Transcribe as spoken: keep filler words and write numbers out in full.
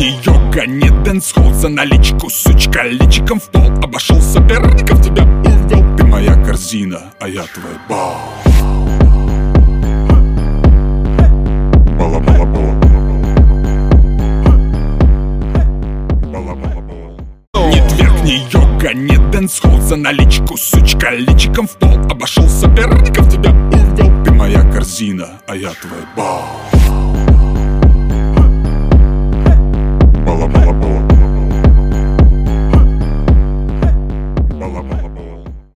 не йога, не дэнс-холл. За наличку, сучка, личиком в пол. Обошел соперников, тебя увел. Ты моя корзина, а я твой бал. Не тверк, не йога, не дэнс-холл. За наличку, сучка, личиком в пол. Обошел соперников, тебя увел. Ты моя корзина, а я твой бал.